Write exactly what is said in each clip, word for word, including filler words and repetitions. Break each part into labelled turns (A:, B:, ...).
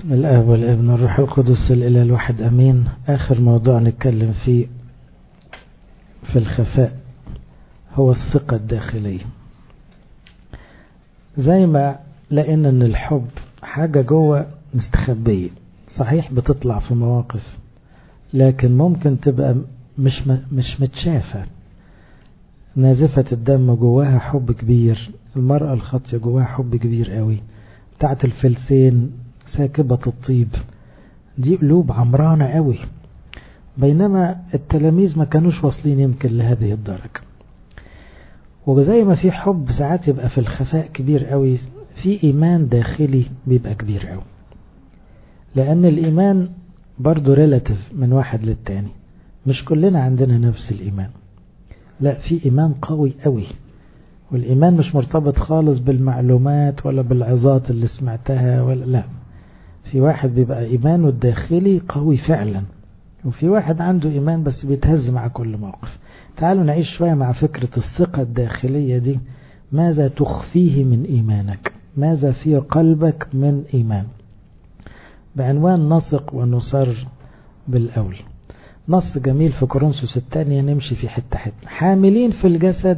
A: بسم الله والابن والروح القدس الإله الواحد أمين. آخر موضوع نتكلم فيه في الخفاء هو الثقة الداخلية. زي ما لقينا ان الحب حاجة جوه مستخبية، صحيح بتطلع في مواقف لكن ممكن تبقى مش مش متشافة. نازفة الدم جواها حب كبير، المرأة الخاطية جواها حب كبير قوي، بتاعت الفلسين ساكبة الطيب دي قلوب عمرانة قوي، بينما التلاميذ ما كانوش واصلين يمكن لهذه الدرجة. وزي ما في حب ساعات يبقى في الخفاء كبير قوي، في إيمان داخلي بيبقى كبير قوي، لأن الإيمان برضو ريلاتيف من واحد للتاني، مش كلنا عندنا نفس الإيمان. لا، في إيمان قوي قوي، والإيمان مش مرتبط خالص بالمعلومات ولا بالعظات اللي سمعتها ولا لا. في واحد بيبقى إيمانه الداخلي قوي فعلا، وفي واحد عنده إيمان بس بيتهز مع كل موقف. تعالوا نعيش شوية مع فكرة الثقة الداخلية دي. ماذا تخفيه من إيمانك؟ ماذا في قلبك من إيمان؟ بعنوان نثق ونصر بالأول. نص جميل في كورنثوس الثانية، نمشي في حتة حتة. حاملين في الجسد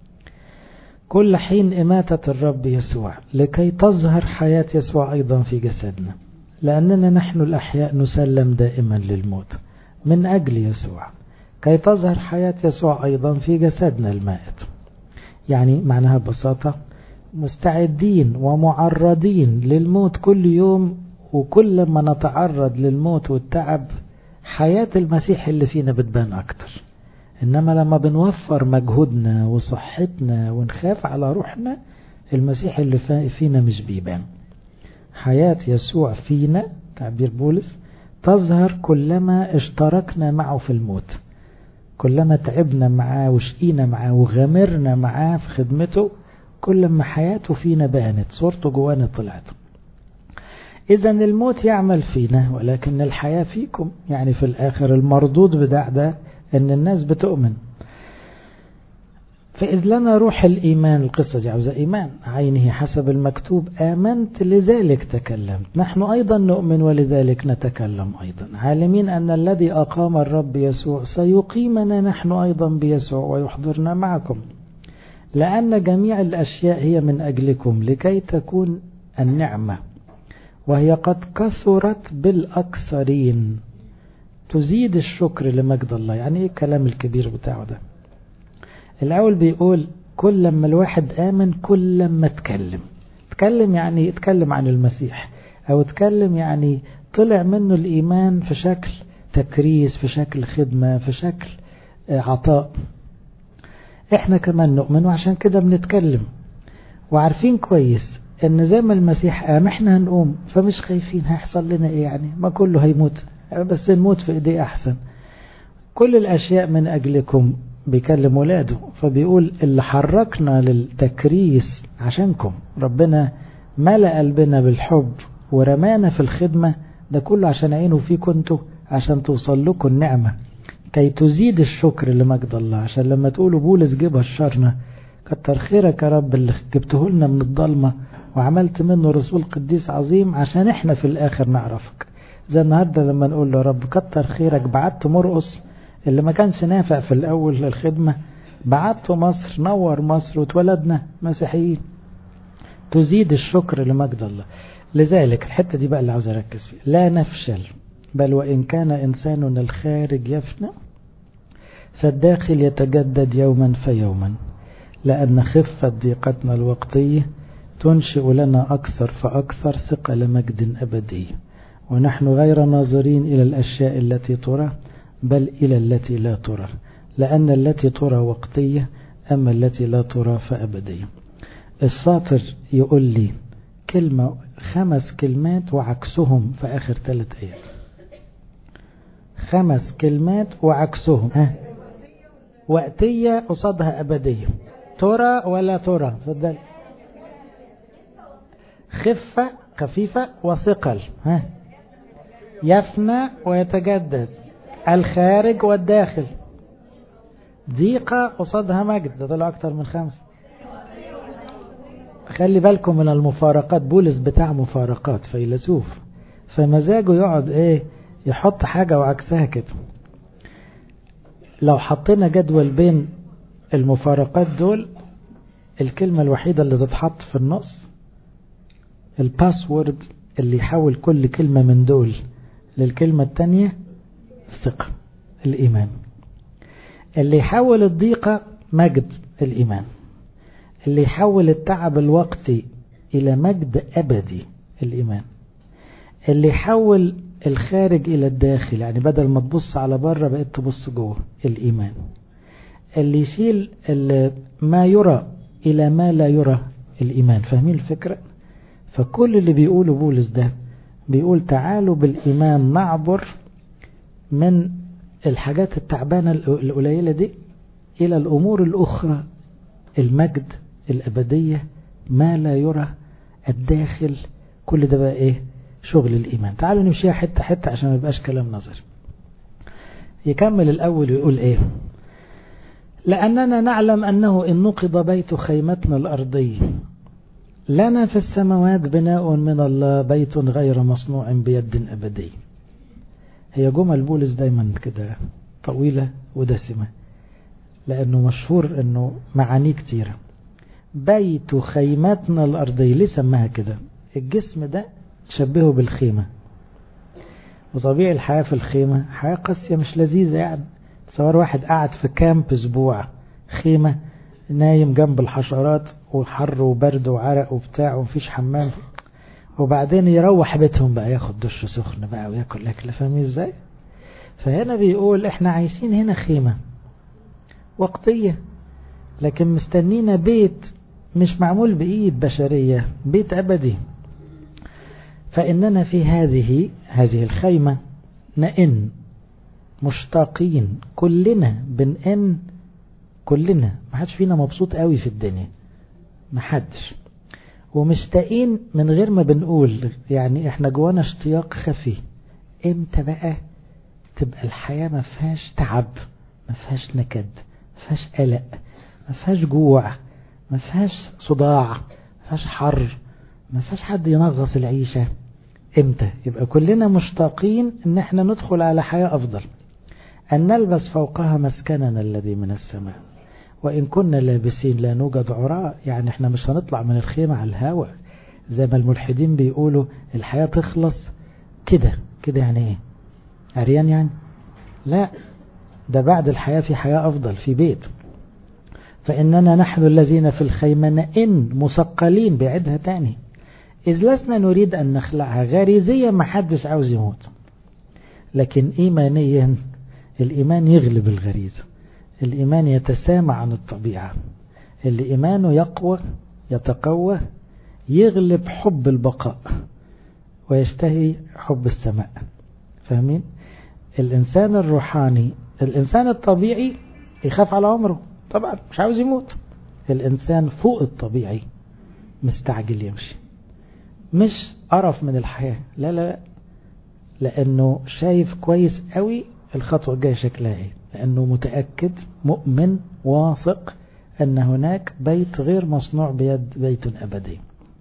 A: كل حين إماتة الرب يسوع لكي تظهر حياة يسوع أيضا في جسدنا، لأننا نحن الأحياء نسلم دائما للموت من أجل يسوع كي تظهر حياة يسوع أيضا في جسدنا المائت. يعني معناها ببساطة مستعدين ومعرضين للموت كل يوم، وكل ما نتعرض للموت والتعب حياة المسيح اللي فينا بتبان أكتر. إنما لما بنوفر مجهودنا وصحتنا ونخاف على روحنا، المسيح اللي فينا مش بيبان. حياة يسوع فينا، تعبير بولس، تظهر كلما اشتركنا معه في الموت، كلما تعبنا معاه وشقينا معاه وغامرنا معاه في خدمته، كل ما حياته فينا بانت، صورته جوانا طلعت. إذا الموت يعمل فينا ولكن الحياة فيكم. يعني في الآخر المردود بتاع ده أن الناس بتؤمن. فإذ لنا روح الإيمان، القصة دي عاوزة إيمان، عينه حسب المكتوب آمنت لذلك تكلمت، نحن أيضا نؤمن ولذلك نتكلم أيضا، عالمين أن الذي أقام الرب يسوع سيقيمنا نحن أيضا بيسوع ويحضرنا معكم، لأن جميع الأشياء هي من أجلكم لكي تكون النعمة وهي قد كثرت بالأكثرين تزيد الشكر لمجد الله. يعني إيه الكلام الكبير بتاعه ده؟ الأول بيقول كل لما الواحد آمن كل لما اتكلم. اتكلم يعني اتكلم عن المسيح، أو اتكلم يعني طلع منه الإيمان في شكل تكريس، في شكل خدمة، في شكل عطاء. احنا كمان نؤمن وعشان كده بنتكلم، وعارفين كويس ان زي ما المسيح قام احنا هنقوم، فمش خايفين هيحصل لنا ايه. يعني ما كله هيموت، بس نموت في ايديه احسن. كل الاشياء من اجلكم، بيكلم ولاده، فبيقول اللي حركنا للتكريس عشانكم، ربنا ملأ قلبنا بالحب ورمانا في الخدمة، ده كله عشان عينه فيكم انتوا، عشان توصل لكم النعمة كي تزيد الشكر لمجد الله. عشان لما تقولوا بولس جه بشرنا، كتر خيرك يا رب اللي جبته لنا من الضلمة وعملت منه رسول قديس عظيم عشان احنا في الاخر نعرفك. زي النهارده لما نقول له رب كتر خيرك بعت مرقس اللي ما كانش نافع في الاول للخدمة، بعته مصر، نور مصر واتولدنا مسيحيين. تزيد الشكر لمجد الله. لذلك الحتة دي بقى اللي عاوز اركز فيها، لا نفشل بل وإن كان إنساننا الخارج يفنى فالداخل يتجدد يوما فيوما، لأن خفة ضيقتنا الوقتية تنشئ لنا أكثر فأكثر ثقل مجد أبدي، ونحن غير ناظرين إلى الأشياء التي ترى بل إلى التي لا ترى، لأن التي ترى وقتية أما التي لا ترى فأبدية. الساطر يقول لي كلمة، خمس كلمات وعكسهم في آخر ثلاث آيات. خمس كلمات وعكسهم، ها، وقتية قصادها أبدية، ترى ولا ترى. فضل خفة خفيفة وثقل، ها، يفنى ويتجدد، الخارج والداخل، ضيقة قصادها مجد. ده طلع أكتر من خمس. خلي بالكم من المفارقات، بولس بتاع مفارقات، فيلسوف، فمزاجه يقعد ايه يحط حاجة وعكسها كده. لو حطينا جدول بين المفارقات دول، الكلمة الوحيدة اللي تتحط في النص الباسورد اللي يحول كل كلمة من دول للكلمة التانية الثقة الإيمان. اللي يحول الضيقة مجد الإيمان. اللي يحول التعب الوقتي إلى مجد أبدي الإيمان. اللي يحول الخارج إلى الداخل، يعني بدل ما تبص على بره بقيت تبص جوه الإيمان. اللي يشيل ما يرى إلى ما لا يرى الإيمان. فاهمين الفكرة؟ فكل اللي بيقوله بولس ده بيقول تعالوا بالإيمان نعبر من الحاجات التعبانة القليلة دي إلى الأمور الأخرى، المجد الأبدية، ما لا يرى، الداخل. كل ده بقى إيه؟ شغل الإيمان. تعالوا نمشيها حتة حتة عشان ما يبقاش كلام نظري. يكمل الأول ويقول إيه؟ لأننا نعلم أنه إن نقض بيت خيمتنا الأرضي لنا في السماوات بناء من الله، بيت غير مصنوع بيد أبدي. هي جمل بولس دايما كده طويلة ودسمة، لأنه مشهور أنه معاني كتيرة. بيت خيمتنا الأرضي، ليه سماها كده؟ الجسم ده تشبهه بالخيمة، وطبيعي الحياة في الخيمة حياة قاسية مش لذيذة. يعني تصور واحد قاعد في كامب أسبوع، خيمة، نايم جنب الحشرات وحر وبرد وعرق وبتاع ومفيش حمام، وبعدين يروح بيتهم بقى ياخد دش سخن بقى وياكل أكل. فاهمين ازاي؟ فهنا بيقول احنا عايشين هنا خيمة وقتية، لكن مستنينا بيت مش معمول بإيد بشرية، بيت أبدي. فإننا في هذه هذه الخيمة نئن مشتاقين، كلنا بنئن، كلنا، ما حدش فينا مبسوط قوي في الدنيا، ما حدش، ومشتاقين من غير ما بنقول. يعني احنا جوانا اشتياق خفي. امتى بقى تبقى الحياة ما فيهاش تعب، ما فيهاش نكد، ما فيهاش قلق، ما فيهاش جوع، ما فيهاش صداع، ما فيهاش حر، ما فيهاش حد ينغص العيشة؟ امتى؟ يبقى كلنا مشتاقين ان احنا ندخل على حياة افضل، ان نلبس فوقها مسكننا الذي من السماء، وان كنا لابسين لا نوجد عراء. يعني احنا مش هنطلع من الخيمة على الهواء زي ما الملحدين بيقولوا الحياة تخلص كده كده. يعني ايه؟ عريان يعني؟ لا، ده بعد الحياة في حياة افضل، في بيت. فإننا نحن الذين في الخيمة نئن مثقلين، بعدها تاني، إذ لسنا نريد أن نخلعها. غريزيا ما حدش عاوز يموت، لكن إيمانيا الإيمان يغلب الغريزة. الإيمان يتسامى عن الطبيعة. اللي إيمانه يقوى يتقوى يغلب حب البقاء ويشتهي حب السماء. فاهمين؟ الإنسان الروحاني، الإنسان الطبيعي يخاف على عمره طبعا، مش عاوز يموت. الإنسان فوق الطبيعي مستعجل يمشي، مش قرف من الحياة، لا لا، لأنه شايف كويس قوي الخطوة الجاية شكلها ايه، لأنه متأكد مؤمن واثق أن هناك بيت غير مصنوع بيد، بيت أبدي.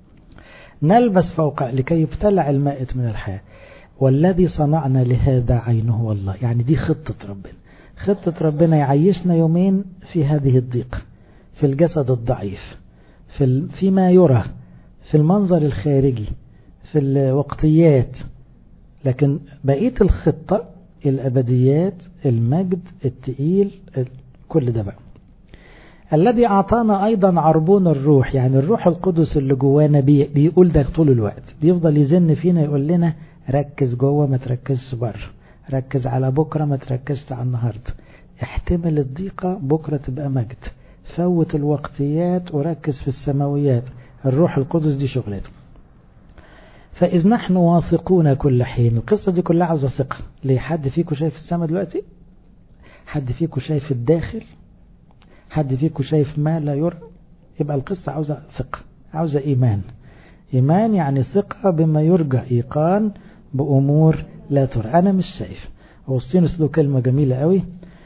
A: نلبس فوق لكي يبتلع المائت من الحياة، والذي صنعنا لهذا عينه هو الله. يعني دي خطة ربنا، خطة ربنا يعيشنا يومين في هذه الضيقة، في الجسد الضعيف، في فيما يرى، في المنظر الخارجي، في الوقتيات، لكن بقية الخطة الأبديات، المجد، التقيل، كل ده بقى. الذي أعطانا أيضا عربون الروح، يعني الروح القدس اللي جوانا بيقول ده طول الوقت، بيفضل يزن فينا يقول لنا ركز جوه ما تركزش بره، ركز على بكرة ما تركزش على النهاردة، احتمل الضيقة بكرة تبقى مجد، فوت الوقتيات وركز في السماويات. الروح القدس دي شغلته. فإذ نحن واثقون كل حين. القصة دي كلها عاوزة ثقة. ليه؟ حد فيكم شايف السماء دلوقتي؟ حد فيكم شايف الداخل؟ حد فيكم شايف ما لا يرى؟ يبقى القصة عاوزة ثقة، عاوزة إيمان. إيمان يعني ثقة بما يرجى، إيقان بأمور لا ترى. أنا مش شايف. أوسطينوس له كلمة جميلة قوي،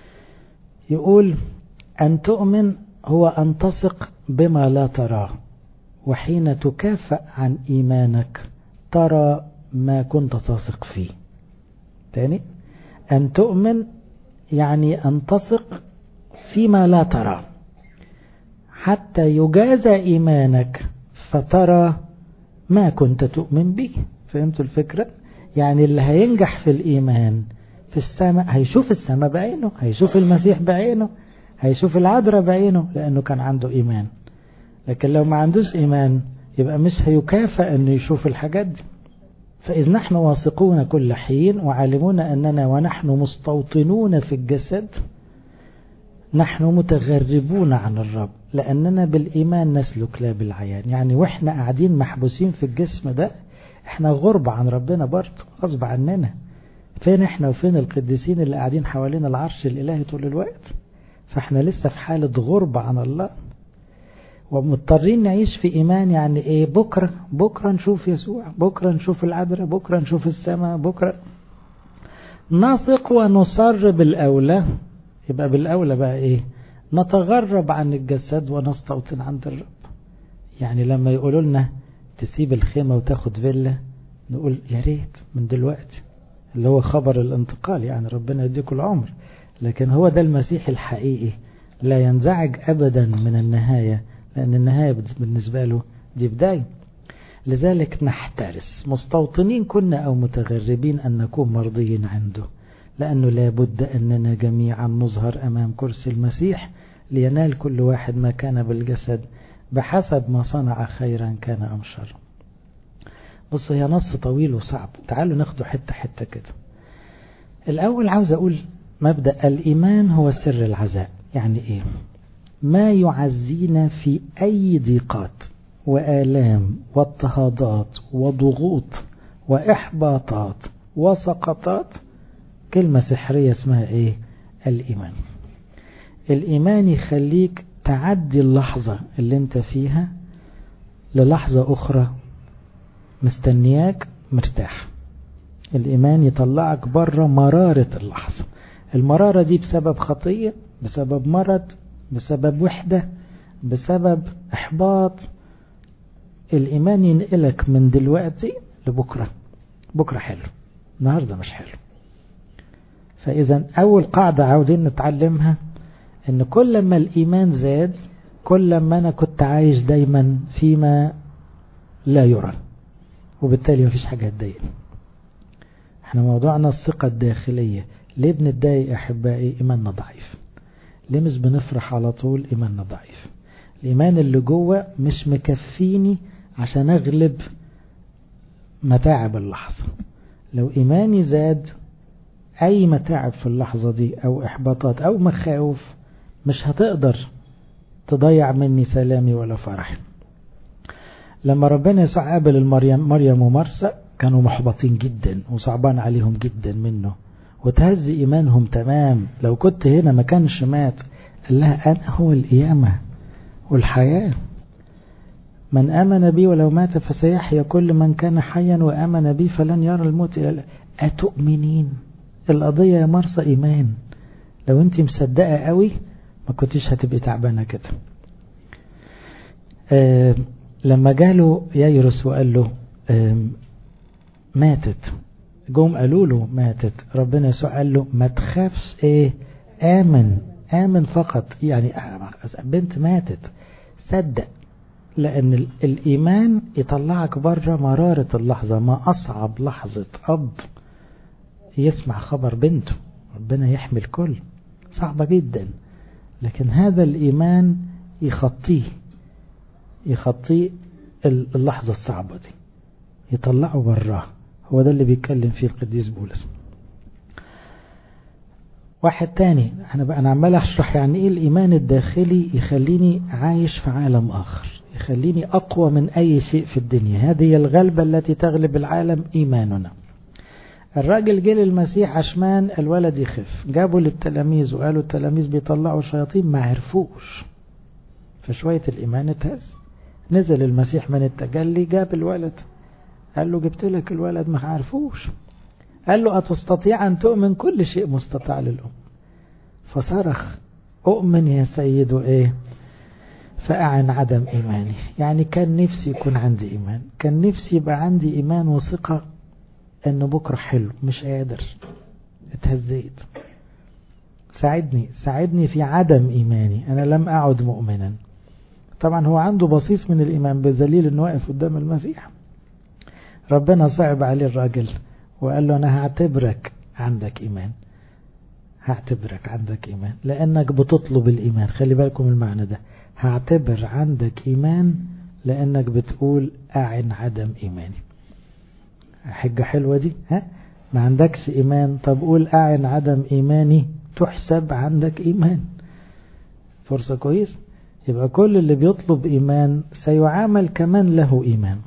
A: يقول أن تؤمن هو أن تثق بما لا تراه، وحين تكافأ عن إيمانك ترى ما كنت تثق فيه. تاني، أن تؤمن يعني أن تثق فيما لا ترى حتى يجازى إيمانك فترى ما كنت تؤمن به. فهمتوا الفكرة؟ يعني اللي هينجح في الإيمان في السماء هيشوف السماء بعينه، هيشوف المسيح بعينه، هيشوف العذراء بعينه، لأنه كان عنده إيمان. لكن لو ما عندوش إيمان يبقى مش هيكافئ أنه يشوف الحاجات دي. فإذ نحن واثقون كل حين وعالمون أننا ونحن مستوطنون في الجسد نحن متغربون عن الرب لأننا بالإيمان نسلك لا بالعيان. يعني وإحنا قاعدين محبوسين في الجسم ده إحنا غرب عن ربنا برضه غصب عننا. فين إحنا وفين القديسين اللي قاعدين حوالين العرش الإلهي طول الوقت؟ فإحنا لسه في حالة غرب عن الله ومضطرين نعيش في إيمان. يعني إيه؟ بكرة بكرة نشوف يسوع، بكرة نشوف العذراء، بكرة نشوف السماء، بكرة نثق ونصر بالأولى. يبقى بالأولى بقى إيه؟ نتغرب عن الجسد ونستوطن عند الرب. يعني لما يقولوا لنا تسيب الخيمة وتاخد فيلا نقول يا ريت من دلوقتي، اللي هو خبر الانتقال، يعني ربنا يديكم العمر. لكن هو ده المسيح الحقيقي، لا ينزعج أبدا من النهاية، لأن النهاية بالنسبة له دي بداية. لذلك نحترس مستوطنين كنا أو متغربين أن نكون مرضيين عنده، لأنه لابد أننا جميعا نظهر أمام كرسي المسيح لينال كل واحد ما كان بالجسد بحسب ما صنع خيرا كان أم شر. بص هي نص طويل وصعب، تعالوا ناخده حتة حتة كده. الأول عاوز أقول مبدأ الإيمان هو سر العزاء. يعني إيه؟ ما يعزينا في أي ضيقات وآلام واضطهادات وضغوط وإحباطات وسقطات، كلمة سحرية اسمها إيه؟ الإيمان. الإيمان يخليك تعدي اللحظة اللي انت فيها للحظة أخرى مستنياك مرتاح. الإيمان يطلعك بره مرارة اللحظة. المرارة دي بسبب خطية، بسبب مرض، بسبب وحدة، بسبب إحباط. الإيمان ينقلك من دلوقتي لبكرة. بكرة حلو، النهاردة مش حلو. فإذا أول قاعدة عاوزين نتعلمها إن كل ما الإيمان زاد كل ما أنا كنت عايش دايما فيما لا يرى، وبالتالي مفيش حاجة تضايقني. احنا موضوعنا الثقة الداخلية. ليه بنتضايق أحبائي؟ إيماننا ضعيف. ليه مش بنفرح على طول؟ إيماننا ضعيف. الإيمان اللي جوه مش مكفيني عشان أغلب متاعب اللحظة. لو إيماني زاد أي متاعب في اللحظة دي أو إحباطات أو مخاوف مش هتقدر تضيع مني سلامي ولا فرحي. لما ربنا يسوع قابل المريم مريم ومرسى كانوا محبطين جدا وصعبان عليهم جدا منه وتهز إيمانهم تمام. لو كنت هنا ما كانش مات. قال لها أنا هو القيامة والحياة، من آمن بي ولو مات فسيحيا كل من كان حيا وآمن بي فلن يرى الموت إلى. أتؤمنين؟ القضية يا مرسى إيمان. لو أنت مصدقة قوي ما كنتش هتبقي تعبانة كده. آه لما جاله يايروس وقال له آه ماتت، جم قالوا له ماتت، ربنا يسوع قال له ما تخافش، ايه آمن، آمن فقط. يعني بنت ماتت، صدق. لأن الإيمان يطلعك بره مرارة اللحظة. ما أصعب لحظة أب يسمع خبر بنته ربنا يحمي الكل، صعبة جدا. لكن هذا الإيمان يخطيه يخطيه اللحظة الصعبة دي، يطلعه براه. هو ده اللي بيتكلم فيه القديس بولس. واحد تاني، انا بقى انا عمال اشرح يعني ايه الايمان الداخلي يخليني عايش في عالم اخر، يخليني اقوى من اي شيء في الدنيا. هذه الغلبة التي تغلب العالم ايماننا. الراجل جه للمسيح عشمان الولد يخف، جابوا للتلاميذ وقالوا التلاميذ بيطلعوا شياطين، ما عرفوش. فشوية الايمان اتهز. نزل المسيح من التجلي جاب الولد، قال له جبت لك الولد، ما عرفوش. قال له أتستطيع أن تؤمن؟ كل شيء مستطاع للأم. فصرخ أؤمن يا سيد إيه فأعن عدم إيماني. يعني كان نفسي يكون عندي إيمان، كان نفسي يبقى عندي إيمان وثقة انه بكرة حلو، مش قادر، اتهزيت، ساعدني ساعدني في عدم ايماني، انا لم اعد مؤمنا. طبعا هو عنده بصيص من الايمان بدليل انه واقف قدام المسيح. ربنا صعب عليه الراجل وقال له انا هعتبرك عندك ايمان، هعتبرك عندك ايمان لانك بتطلب الايمان. خلي بالكم المعنى ده، هعتبر عندك ايمان لانك بتقول اعن عدم ايماني. حاجة حلوة دي، ها؟ ما عندكش ايمان، طب قول اعن عدم ايماني تحسب عندك ايمان. فرصة كويس. يبقى كل اللي بيطلب ايمان سيعامل كمان له ايمان.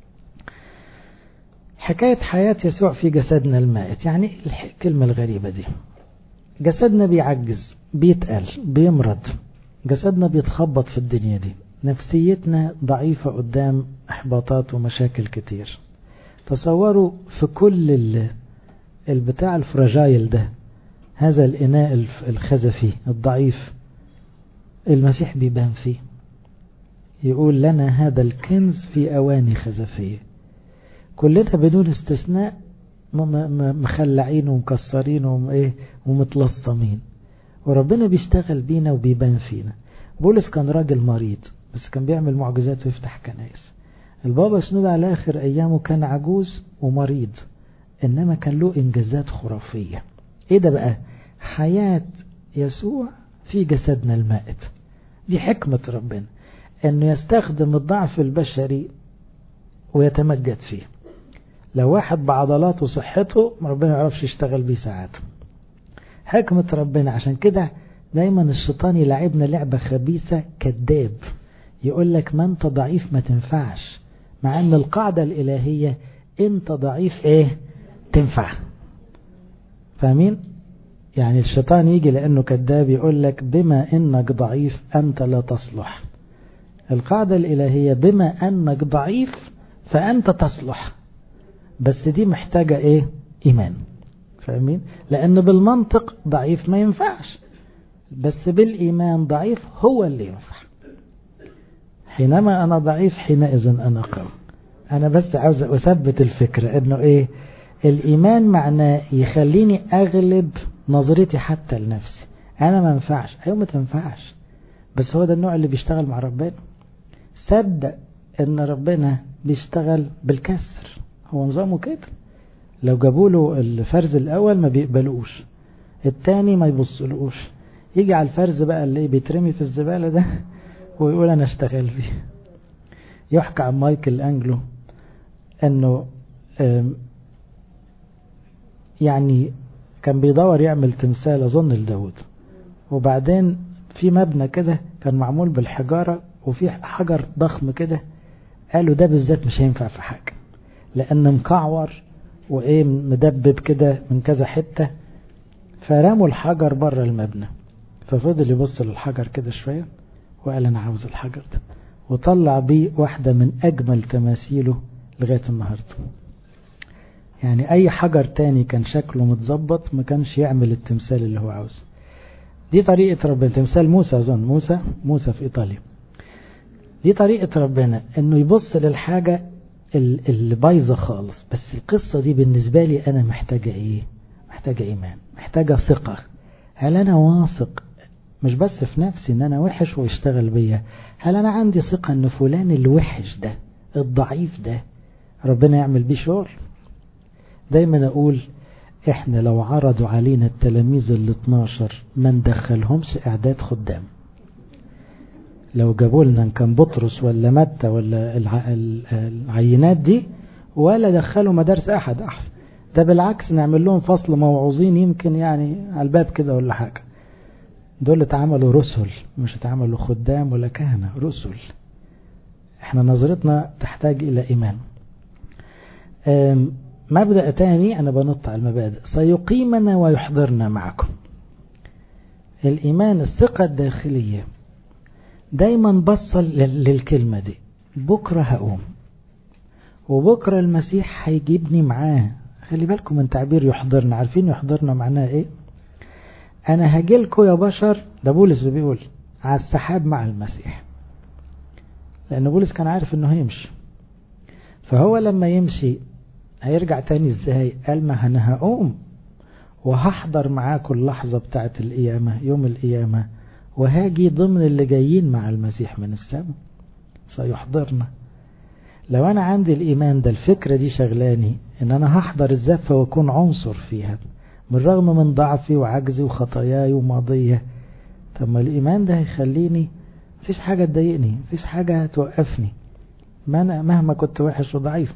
A: حكاية حياة يسوع في جسدنا المائت، يعني الكلمة الغريبة دي، جسدنا بيعجز، بيتقل، بيمرض، جسدنا بيتخبط في الدنيا دي، نفسيتنا ضعيفة قدام احباطات ومشاكل كتير. تصوروا في كل البتاع الفراجايل ده، هذا الإناء الخزفي الضعيف، المسيح بيبان فيه، يقول لنا هذا الكنز في أواني خزفية. كلنا بدون استثناء مخلعين ومكسرين وإيه ومتلصمين، وربنا بيشتغل بينا وبيبان فينا. بولس كان راجل مريض بس كان بيعمل معجزات ويفتح كنائس. البابا شنودة على آخر أيامه كان عجوز ومريض، إنما كان له إنجازات خرافية. إيه ده بقى؟ حياة يسوع في جسدنا المائت. دي حكمة ربنا، إنه يستخدم الضعف البشري ويتمجد فيه. لو واحد بعضلاته وصحته ربنا ما يعرفش يشتغل بيه ساعات. حكمة ربنا. عشان كده دايما الشيطان يلعبنا لعبة خبيثة، كذاب، يقول لك ما انت ضعيف ما تنفعش، مع ان القاعدة الالهية انت ضعيف ايه تنفع. فاهمين؟ يعني الشيطان يجي لانه كذاب يقول لك بما انك ضعيف انت لا تصلح. القاعدة الالهية بما انك ضعيف فانت تصلح، بس دي محتاجة ايه؟ ايمان. فاهمين؟ لان بالمنطق ضعيف ما ينفعش، بس بالايمان ضعيف هو اللي ينفع. حينما انا ضعيف حينئذ انا قوي. انا بس عاوز اثبت الفكرة انه ايه؟ الايمان معناه يخليني اغلب نظرتي حتى لنفسي. انا ما ينفعش، ايوه ما تنفعش، بس هو ده النوع اللي بيشتغل مع ربنا. صدق ان ربنا بيشتغل بالكسر، هو نظامه كده. لو جابوا له الفرز الاول ما بيقبلوش، التاني ما يبصلوش، يجي على الفرز بقى اللي بيترمي في الزبالة ده ويقول انا اشتغل فيه. يحكى عن مايكل أنجلو انه يعني كان بيدور يعمل تمثال اظن لداود، وبعدين في مبنى كده كان معمول بالحجارة وفي حجر ضخم كده، قالوا ده بالذات مش هينفع في حاجة لان مكعور وايه مدبب كده من كذا حتة، فرموا الحجر بره المبنى. ففضل يبص للحجر كده شوية وقال انا عاوز الحجر ده، وطلع بيه واحدة من اجمل تماثيله لغاية النهاردة. يعني اي حجر تاني كان شكله متظبط ما كانش يعمل التمثال اللي هو عاوزه. دي طريقة ربنا. تمثال موسى اظن، موسى موسى في ايطاليا. دي طريقة ربنا انه يبص للحاجة اللي بايظة خالص، بس القصة دي بالنسبة لي انا محتاجة ايه؟ محتاجة ايمان، محتاجة ثقة. هل انا واثق مش بس في نفسي ان انا وحش ويشتغل بيا، هل انا عندي ثقة ان فلان الوحش ده الضعيف ده ربنا يعمل بيه شغل؟ دايما اقول احنا لو عرضوا علينا التلاميذ ال اتناشر ما ندخلهمش اعداد خدام. لو جابوا لنا كان بطرس ولا متى ولا العينات دي ولا دخلوا مدارس احد احسن، ده بالعكس نعمل لهم فصل موعوظين يمكن يعني على الباب كده ولا حاجة. دول اتعملوا رسل مش اتعملوا خدام ولا كهنة، رسل. احنا نظرتنا تحتاج الى ايمان. مبدأ تاني انا بنط على المبادئ، سيقيمنا ويحضرنا معكم. الايمان الثقة الداخلية دايما بصل للكلمة دي، بكرة هقوم وبكرة المسيح هيجيبني معاه. خلي بالكم من تعبير يحضرنا. عارفين يحضرنا معناه ايه؟ انا هجيلكوا يا بشر، ده بولس اللي بيقول، على السحاب مع المسيح. لان بولس كان عارف انه هيمشي، فهو لما يمشي هيرجع تاني ازاي؟ قال ما انا هقوم وهحضر معاكم اللحظة بتاعة القيامة، يوم القيامة، وهاجي ضمن اللي جايين مع المسيح من السماء سيحضرنا. لو انا عندي الايمان ده، الفكرة دي شغلاني ان انا هحضر الزفة واكون عنصر فيها بالرغم من ضعفي وعجزي وخطاياي وماضية. طب ما الايمان ده هيخليني مفيش حاجة تضايقني، مفيش حاجة توقفني، ما أنا مهما كنت وحش وضعيف.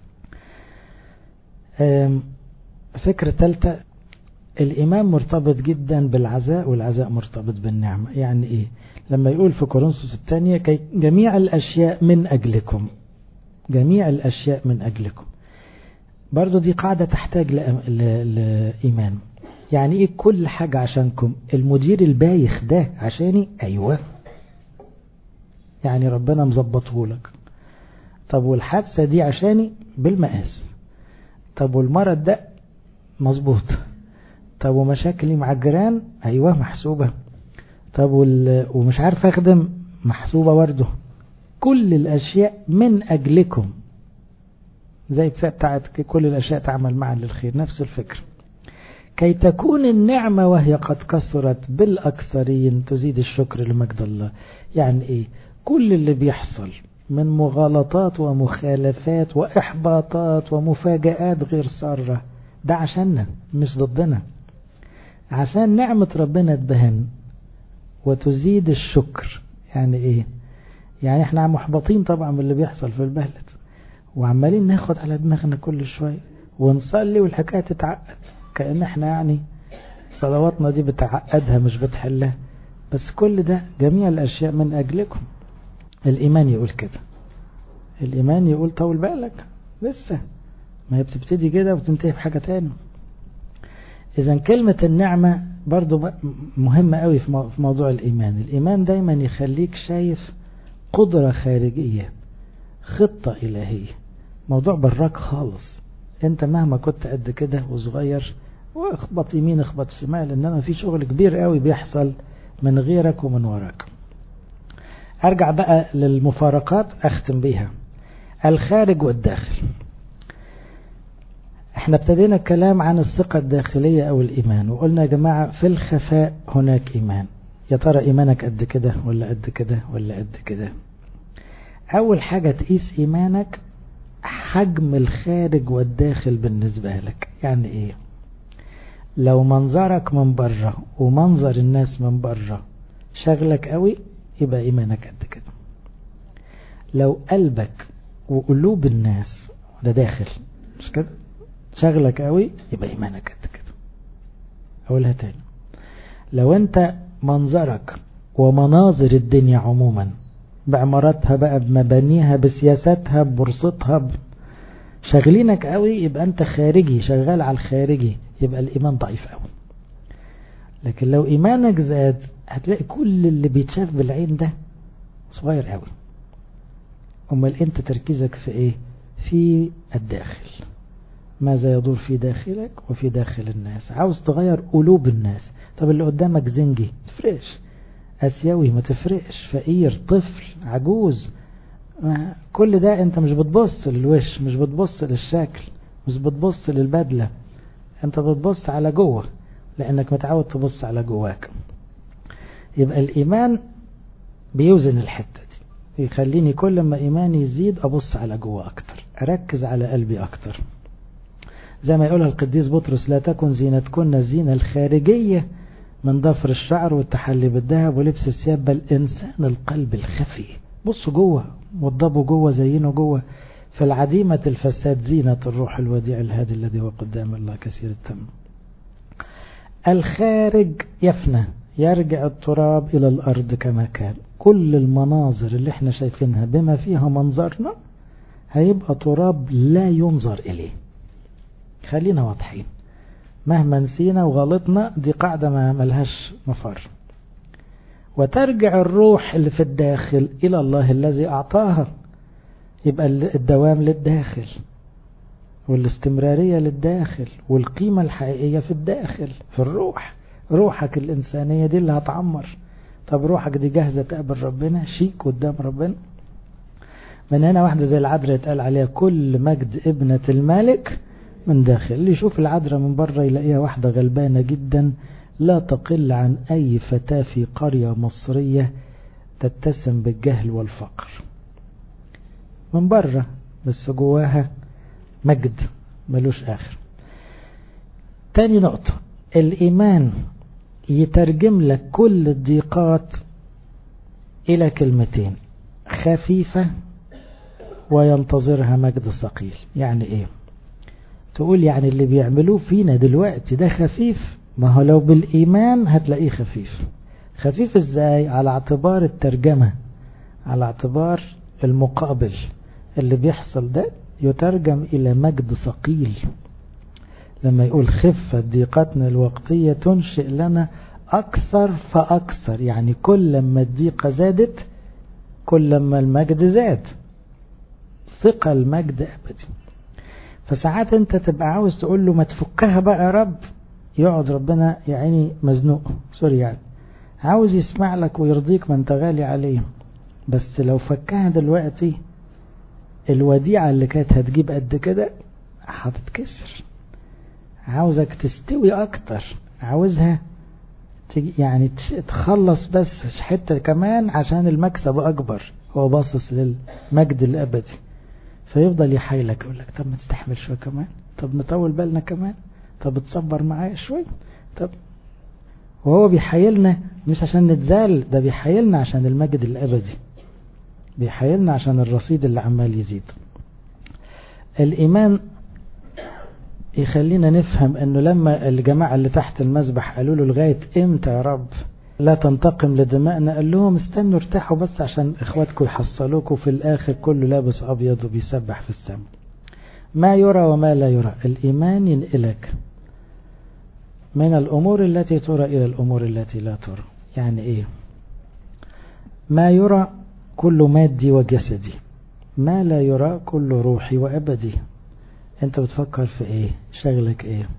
A: فكرة ثالثة، الإيمان مرتبط جدا بالعزاء، والعزاء مرتبط بالنعمة. يعني إيه؟ لما يقول في كورنثوس الثانية كي جميع الأشياء من أجلكم، جميع الأشياء من أجلكم، برضو دي قاعدة تحتاج لإيمان. يعني إيه كل حاجة عشانكم؟ المدير البايخ ده عشاني؟ أيوة، يعني ربنا مظبطه لك. طب والحادثة دي عشاني؟ بالمقاس. طب والمرض ده؟ مظبوط. طب ومشاكلي مع الجيران؟ أيوة محسوبة. طب ومش عارف أخدم؟ محسوبة برضه. كل الأشياء من أجلكم، زي بتاعت كل الأشياء تعمل معا للخير، نفس الفكرة. كي تكون النعمة وهي قد كثرت بالأكثرين تزيد الشكر لمجد الله. يعني إيه؟ كل اللي بيحصل من مغالطات ومخالفات وإحباطات ومفاجآت غير سارة ده عشاننا مش ضدنا، عشان نعمة ربنا تبهن وتزيد الشكر. يعني إيه؟ يعني إحنا محبطين طبعا من اللي بيحصل في البلد، وعمالين ناخد على دماغنا كل شوية ونصلي والحكاية تتعقد، كأن إحنا يعني صلواتنا دي بتعقدها مش بتحلها. بس كل ده جميع الأشياء من أجلكم. الإيمان يقول كده، الإيمان يقول طول بالك لسه، ما هي بتبتدي كده وتنتهي بحاجة تاني. إذا كلمة النعمة برضو مهمة قوي في موضوع الإيمان. الإيمان دايما يخليك شايف قدرة خارجية، خطة إلهية، موضوع براك خالص. انت مهما كنت قد كده وصغير واخبط يمين اخبط شمال، انما في شغل كبير قوي بيحصل من غيرك ومن وراك. ارجع بقى للمفارقات اختم بيها. الخارج والداخل. احنا ابتدينا الكلام عن الثقة الداخلية او الايمان، وقلنا يا جماعة في الخفاء هناك ايمان. يا ترى ايمانك قد كده ولا قد كده ولا قد كده؟ اول حاجة تقيس ايمانك حجم الخارج والداخل بالنسبة لك. يعني ايه؟ لو منظرك من بره ومنظر الناس من بره شغلك قوي يبقى ايمانك قد كده. لو قلبك وقلوب الناس ده داخل مش كده شغلك قوي يبقى ايمانك قد كده. اقولها تاني، لو انت منظرك ومناظر الدنيا عموما بعماراتها بقى بمبانيها بسياساتها ببورصتها شغلينك قوي يبقى انت خارجي شغال على الخارجي، يبقى الايمان ضعيف قوي. لكن لو ايمانك زاد هتلاقي كل اللي بيتشاف بالعين ده صغير قوي. امال انت تركيزك في ايه؟ في الداخل، ماذا يدور في داخلك وفي داخل الناس. عاوز تغير قلوب الناس، طب اللي قدامك زنجي تفرقش، اسيوي ما تفرقش، فقير طفل عجوز، كل ده انت مش بتبص للوش، مش بتبص للشكل، مش بتبص للبدلة، انت بتبص على جوه لانك متعود تبص على جواك. يبقى الايمان بيوزن الحتة دي، يخليني كل ما ايماني يزيد ابص على جوه اكتر، اركز على قلبي اكتر. زي ما يقولها القديس بطرس: لا تكن زينتكن الزينة الخارجية من ضفر الشعر والتحلي بالذهب ولبس الثياب، بل انسان القلب الخفي. بصوا جوه، وضبوا جوه، زينوا جوه. في العديمة الفساد زينة الروح الوديع الهادي الذي هو قدام الله كثير التم. الخارج يفنى، يرجع التراب إلى الأرض كما كان. كل المناظر اللي احنا شايفينها بما فيها منظرنا هيبقى تراب لا ينظر إليه. خلينا واضحين، مهما نسينا وغلطنا دي قاعدة ما ملهاش مفر. وترجع الروح اللي في الداخل إلى الله الذي أعطاها. يبقى الدوام للداخل والاستمرارية للداخل والقيمة الحقيقية في الداخل في الروح. روحك الإنسانية دي اللي هتعمر. طب روحك دي جاهزة تقابل ربنا شيك قدام ربنا؟ من هنا واحدة زي العذراء يتقال عليها كل مجد ابنة الملك من داخل. اللي يشوف العذراء من بره يلاقيها واحدة غلبانة جدا لا تقل عن أي فتاة في قرية مصرية تتسم بالجهل والفقر من بره، بس جواها مجد ملوش آخر. تاني نقطة، الإيمان يترجم لك كل الضيقات إلى كلمتين: خفيفة وينتظرها مجد ثقيل. يعني إيه؟ تقول يعني اللي بيعملوه فينا دلوقتي ده خفيف، ما هو لو بالإيمان هتلاقيه خفيف. خفيف إزاي؟ على اعتبار الترجمة، على اعتبار المقابل. اللي بيحصل ده يترجم إلى مجد ثقيل. لما يقول خفة ضيقتنا الوقتية تنشئ لنا أكثر فأكثر، يعني كل ما الضيقة زادت كل ما المجد زاد، ثقة المجد أبدي. فساعات انت تبقى عاوز تقول له ما تفكها بقى يا رب، يقعد ربنا يعني مزنوق، سوري يعني عاوز يسمع لك ويرضيك، ما انت غالي عليه، بس لو فكها دلوقتي الوديعة اللي كانت هتجيب قد كده هتتكسر. عاوزك تستوي اكتر، عاوزها يعني تخلص بس حتة كمان عشان المكسب اكبر. هو باصص للمجد الابدي، فيفضل يحايلك يقول لك طب ما تستحمل شوية كمان، طب نطول بالنا كمان، طب تصبر معايا شوية، طب. وهو بيحايلنا مش عشان نتزال، ده بيحايلنا عشان المجد الابدي، بيحايلنا عشان الرصيد اللي عمال يزيد. الإيمان يخلينا نفهم أنه لما الجماعة اللي تحت المذبح قالوا له لغاية إمتى يا رب لا تنتقم لدمائنا، قال لهم استنوا ارتاحوا بس عشان إخواتكم يحصلوكوا في الآخر كله لابس أبيض وبيسبح في السماء. ما يرى وما لا يرى. الإيمان ينقلك من الأمور التي ترى إلى الأمور التي لا ترى. يعني إيه؟ ما يرى كل مادي وجسدي، ما لا يرى كل روحي وأبدي. انت بتفكر في ايه؟ شغلك ايه؟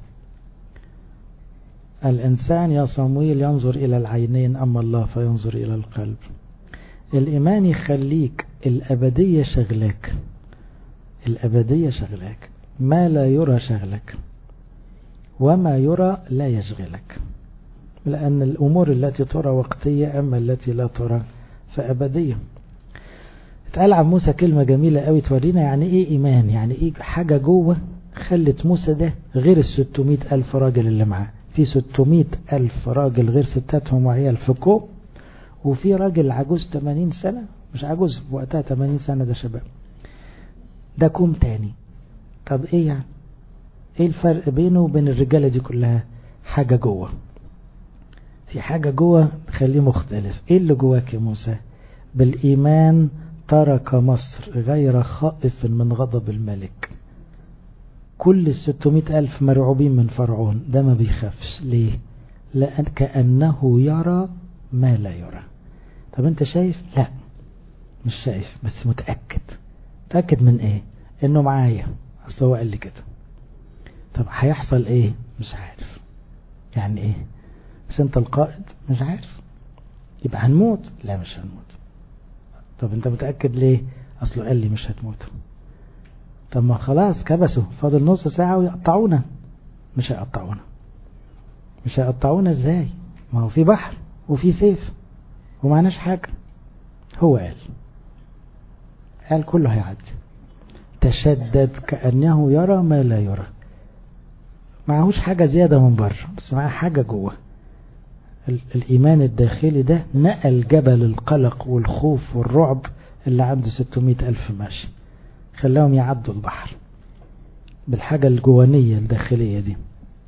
A: الانسان يا صمويل ينظر الى العينين، اما الله فينظر الى القلب. الايمان يخليك الابدية شغلك، الابدية شغلك، ما لا يرى شغلك، وما يرى لا يشغلك، لان الامور التي ترى وقتية اما التي لا ترى فابدية. اتقال عن موسى كلمة جميلة قوي تورينا يعني ايه ايمان، يعني ايه حاجة جوه خلت موسى ده غير الستمائة الف راجل اللي معاه. في ستمائة الف راجل غير ستاتهم وعيال في كوم، وفي راجل عجوز ثمانين سنة، مش عجوز وقتها ثمانين سنة ده شباب، ده كوم تاني. طب ايه يعني ايه الفرق بينه وبين الرجالة دي كلها؟ حاجة جوه، في حاجة جوه تخليه مختلف. ايه اللي جواك يا موسى؟ بالايمان ترك مصر غير خائف من غضب الملك. كل الستمائة ألف مرعوبين من فرعون، ده ما بيخافش. ليه؟ لأن كأنه يرى ما لا يرى. طب انت شايف؟ لا مش شايف، بس متأكد. متأكد من ايه؟ انه معايا، اصل هو قال لي كده. طب هيحصل ايه؟ مش عارف. يعني ايه؟ بس انت القائد، مش عارف. يبقى هنموت؟ لا مش هنموت. طب انت متأكد ليه؟ اصله قال لي مش هتموتوا. طب ما خلاص كبسوا، فاضل نص ساعة ويقطعونا. مش هيقطعونا. مش هيقطعونا ازاي؟ ما هو في بحر وفي سيف ومعناش حاجة. هو قال قال كله هيعدي. تشدد كأنه يرى ما لا يرى. معهوش حاجة زيادة من بره، بس معاه حاجة جوه. الإيمان الداخلي ده نقل جبل القلق والخوف والرعب اللي عنده ستمائة ألف ماشي، خلاهم يعدوا البحر بالحاجة الجوانية الداخلية دي.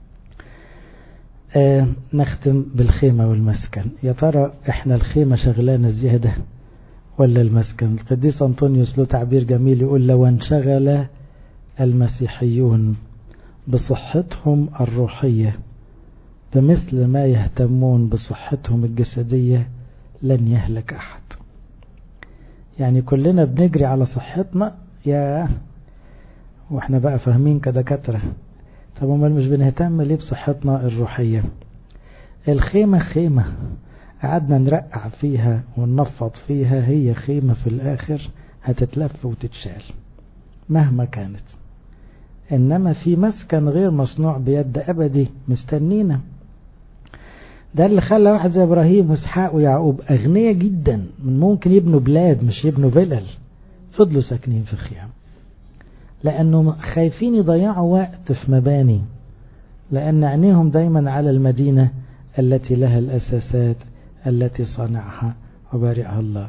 A: آه نختم بالخيمة والمسكن. يا ترى احنا الخيمة شغلانة زيادة ولا المسكن؟ القديس أنطونيوس له تعبير جميل يقول: لو انشغل المسيحيون بصحتهم الروحية بمثل ما يهتمون بصحتهم الجسدية لن يهلك أحد. يعني كلنا بنجري على صحتنا يا واحنا بقى فاهمين كدكاترة. طب امال مش بنهتم ليه بصحتنا الروحية؟ الخيمة خيمة قعدنا نرقع فيها وننفض فيها، هي خيمة في الآخر هتتلف وتتشال مهما كانت. إنما في مسكن غير مصنوع بيد أبدي مستنينا. ده اللي خلى واحد زي إبراهيم وإسحاق ويعقوب أغنياء جدا، من ممكن يبنوا بلاد مش يبنوا فلل، فضلوا ساكنين في خيام لأنه خايفين يضيعوا وقت في مباني، لأن عينيهم دايما على المدينة التي لها الأساسات التي صنعها وبارئها الله.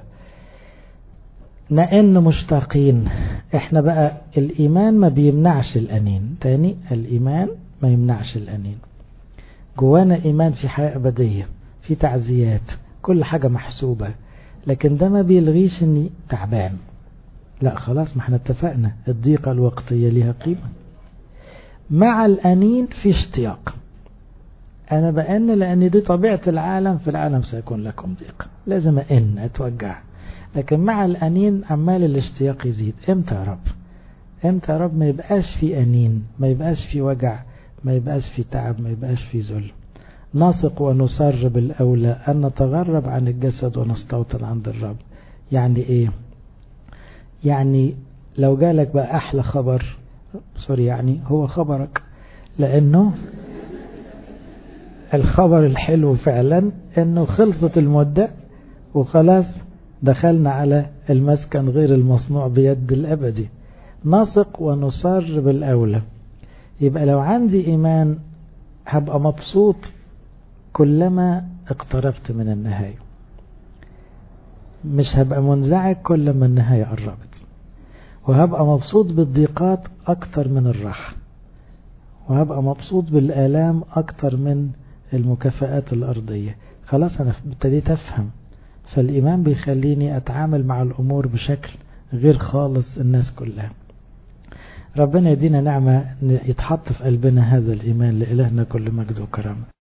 A: لأن مشتاقين احنا بقى. الإيمان ما بيمنعش الأنين، تاني الإيمان ما يمنعش الأنين. جوانا إيمان في حياة أبدية، في تعزيات، كل حاجة محسوبة، لكن ده ما بيلغيش اني تعبان. لا خلاص، ما احنا اتفقنا الضيقة الوقتية لها قيمة. مع الأنين في اشتياق. أنا بأن لأن دي طبيعة العالم، في العالم سيكون لكم ضيق، لازم أن أتوجع. لكن مع الأنين عمال الاشتياق يزيد. امتى يا رب؟ امتى يا رب ما يبقاش في أنين، ما يبقاش في وجع، ما يبقاش في تعب، ما يبقاش في ذل. نثق ونصر بالأولى أن نتغرب عن الجسد ونستوطن عند الرب. يعني إيه؟ يعني لو جالك بقى أحلى خبر، سوري يعني هو خبرك، لأنه الخبر الحلو فعلا أنه خلصت المدة وخلاص دخلنا على المسكن غير المصنوع بيد الأبدي. نثق ونصر بالأولى. يبقى لو عندي إيمان هبقى مبسوط كلما اقتربت من النهاية، مش هبقى منزعج كل ما النهاية قربت، وهبقى مبسوط بالضيقات أكتر من الراحة، وهبقى مبسوط بالآلام أكتر من المكافآت الأرضية. خلاص أنا ابتديت أفهم. فالإيمان بيخليني أتعامل مع الأمور بشكل غير خالص الناس كلها. ربنا يدينا نعمة يتحط في قلبنا هذا الإيمان. لإلهنا كل مجد وكرامة.